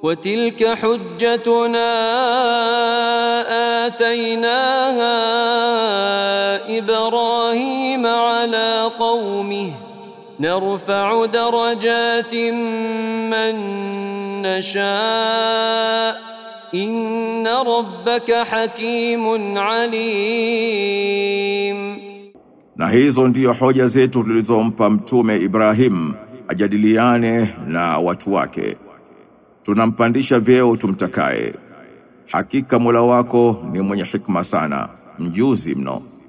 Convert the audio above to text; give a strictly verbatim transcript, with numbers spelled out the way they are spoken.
وتلك حجتنا آتيناها إبراهيم على قومه نرفع درجات من نشاء إن ربك حكيم عليم. Na hizo ndiyo hoja zetu tulizompa mtume Ibrahim ajadiliane na watu wake. Tunampandisha vyeo tumtakaye. Hakika Mola wako ni mwenye hikma sana, mjuzi mno.